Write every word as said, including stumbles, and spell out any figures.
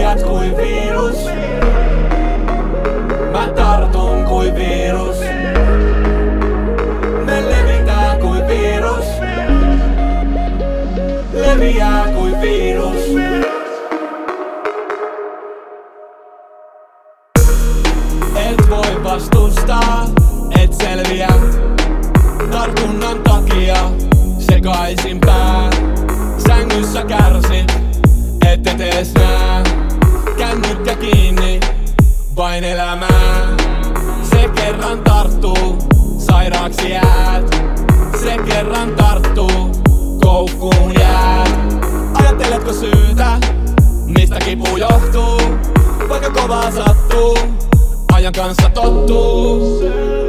leviät kuin virus. Mä tartun kuin virus. Me levitään kuin virus. Leviää kuin virus. Et voi vastustaa, et selviä tartunnan takia. Sekaisin pää, sängyssä kärsit, et et ees nää. Kännykkä kiinni, vain elämää. Se kerran tarttuu, sairaaksi jäät. Se kerran tarttuu, koukkuun jäät. Ajatteletko syytä, mistä kipu johtuu? Vaikka kovaa sattuu, ajan kanssa tottuu.